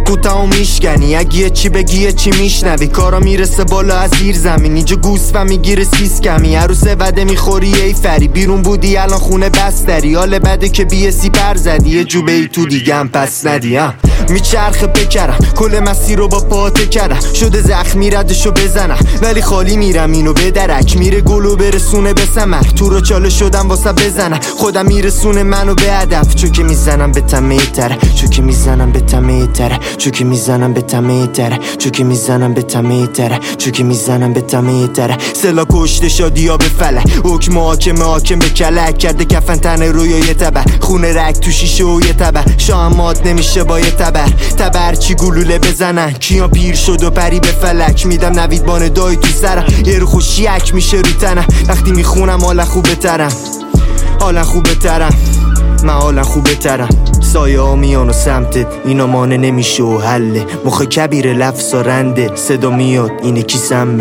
سکوتمو میشکنی، اگه یه چی بگی یه چی میشنوی. کارا میرسه بالا از زیر زمین، اینجا گوسفند میگیره سیس کمی. عروس وده میخوری ای فری، بیرون بودی الان خونه بستری. حال بده که بیسی پر زدی، یه جوبه ای تو دیگم پس ندیم. میچرخه بکرم کل مسیر رو با پاته کردم، شده زخمی ردشو بزنم ولی خالی میرم اینو بدرک. میره گلو برسونه به ثمر، تو رو چاله شدم واسه بزنم. خودم میرسونه منو به هدف، چون که میزنم به تمه تره، چون که میزنم به تمه تره، چون که میزنم به تمه تره، چون که میزنم به تمه تره، چون که میزنم به تمه تره. سلا کشته شادیا به فلک، حکم حاکم به کلک کرده کفن تن روی تبر. خونه رگ تو شیشه و یه تبر، شامات نمیشه با یه تبر چی گلوله بزنن. کیا پیر شد و پری به فلک، میدم نوید بان دای تو سرم. یه رو خوشیک میشه رو تنم، وقتی میخونم حالا خوبه ترم، حالا خوبه ترم، من حالا خوبه ترم. سایه ها میان و سمتت، اینا مانه نمیشه و حله. مخ کبیر لفظ رنده، صدا میاد اینه کی سمه،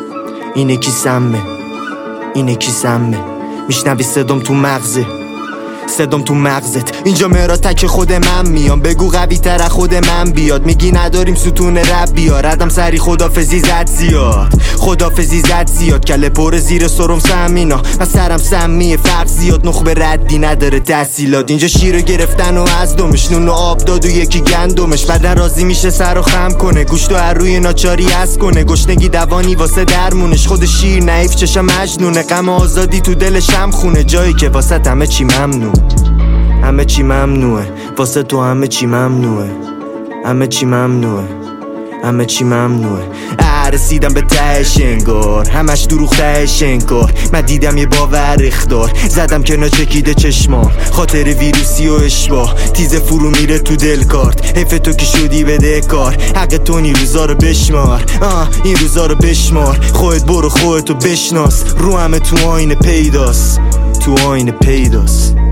اینه کی سمه، اینه کی سمه. میشنوی صدام تو مغزه، صدام تو مغزت. اینجا مرا تک خود من میام، بگو قوی تر خود من بیاد. میگی نداریم ستون رب بیار، ردم سری خدافزی زد زیاد، خدافزی زد زیاد. کله پر زیر سرم سمینا و سرم سمیه، فرق زیاد نخبه ردی نداره تحصیلات. اینجا شیر گرفتن و از دمش، نون و آب داد و یکی گندمش. بعدن راضی میشه سر و خم کنه، گوشتو هر روی ناچاری از کنه. گشنگی دوانی واسه درمونش، خود شیر نحیف چشم مجنونه. غم آزادی تو دلش هم خونه، جایی که واسه همه چی ممنوع، همه چی ممنوعه. واسه تو همه چی ممنوعه، همه چی ممنوعه، همه چی ممنوعه. رسیدم به تهش انگار، همش دروغ تهش انگار. من دیدم یه باور اخدار، زدم که ناچکیده چشمام. خاطر ویروسی و اشباه، تیز فرو میره تو دل کارت. حیف تو که شدی بده کار، حق تو این روزا رو بشمار. این روزا رو بشمار، خودت برو خودتو بشناس. رو همه تو آینه پیداست، تو آینه پیداست.